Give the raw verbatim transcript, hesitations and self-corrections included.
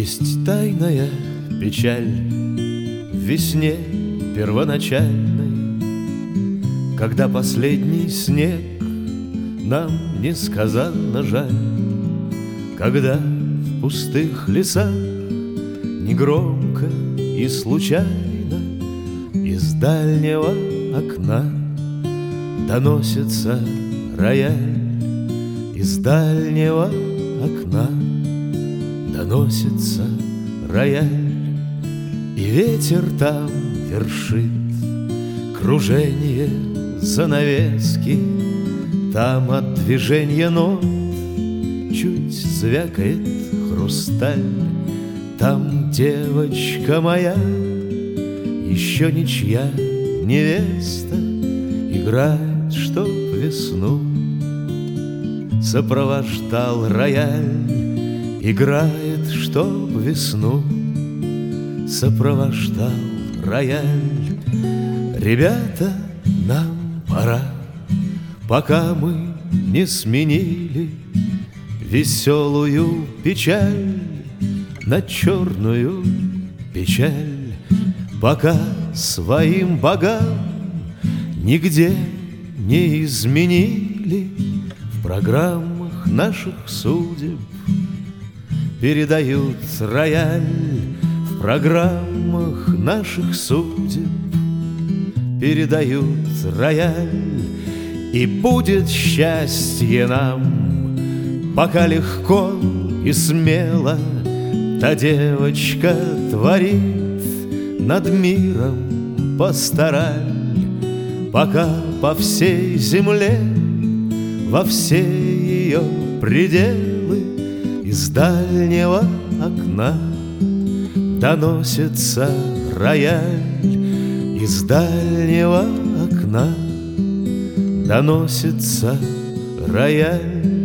Есть тайная печаль в весне первоначальной, когда последний снег нам несказанно жаль, когда в пустых лесах негромко и случайно из дальнего окна доносится рояль, из дальнего окна доносится рояль, и ветер там вершит кружение занавески. Там от движения нот чуть звякает хрусталь. Там девочка моя, еще ничья невеста, играет, чтоб весну сопровождал рояль, играет, чтоб весну сопровождал рояль. Ребята, нам пора, пока мы не сменили веселую печаль на черную печаль, пока своим богам нигде не изменили в программах наших судеб. Передают рояль в программах наших судеб, передают рояль. И будет счастье нам, пока легко и смело та девочка творит над миром пастораль, пока по всей земле, во все ее пределы из дальнего окна доносится рояль, из дальнего окна доносится рояль.